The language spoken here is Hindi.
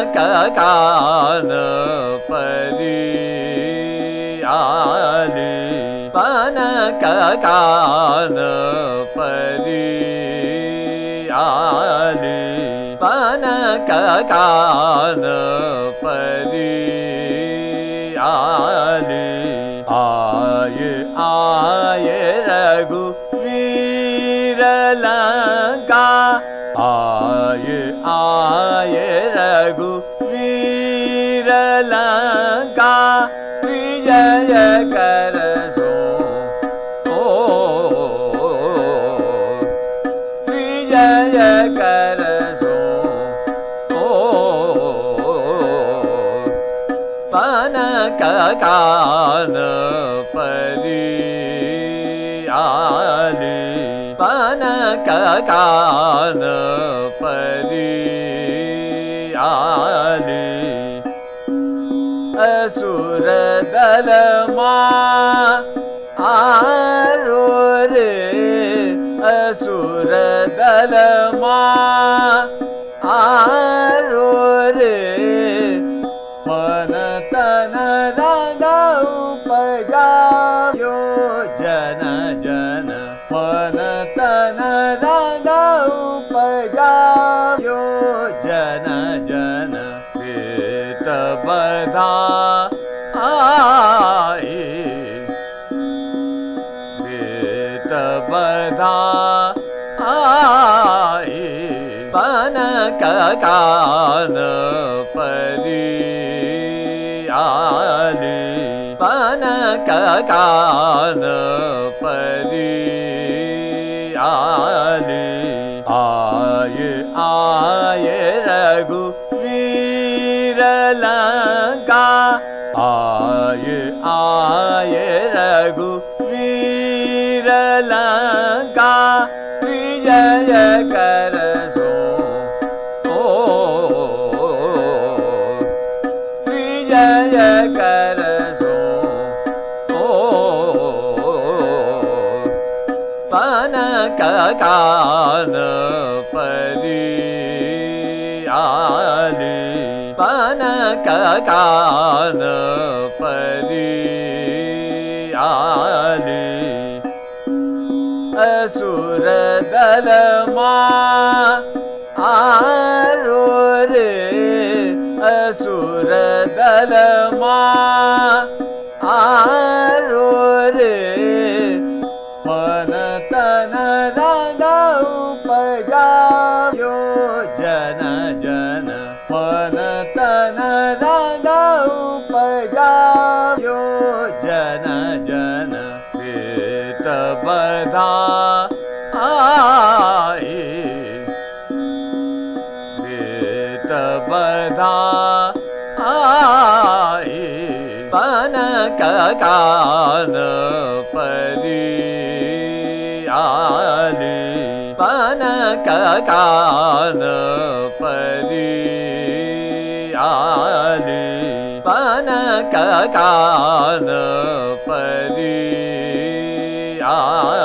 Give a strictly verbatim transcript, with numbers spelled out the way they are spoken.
कान परी आली पन कान परी आली पन कान परी आली आये आये रघुवीर लंका आये आये रघुवीर लंका विजय कर सो ओ विजय कर सो ओ पन कान परी आली पन कान परी आली असुर दल मां आरो रे असुर दल मां आरो रे मन तन रंग उपजायो जन जन मन तन रंग उपजायो जन जन पेट बधा आई पेट बधा आई पन कान परी आली पन कान परी आली आये आये रघुवीर लंका आये आये रघुवीर लंका विजय कर सो ओ विजय कर सो ओ पन कान परी आली पन कान परी आली असुर दल मां आरो रे असुर दल मां आरो रे मन तन रंग उपजायो जन जन मन तन रंग उपजायो जन जन पेट बधा आई पेट बधा आई पन कान परी आली पन कान परी आली पन कान परी आली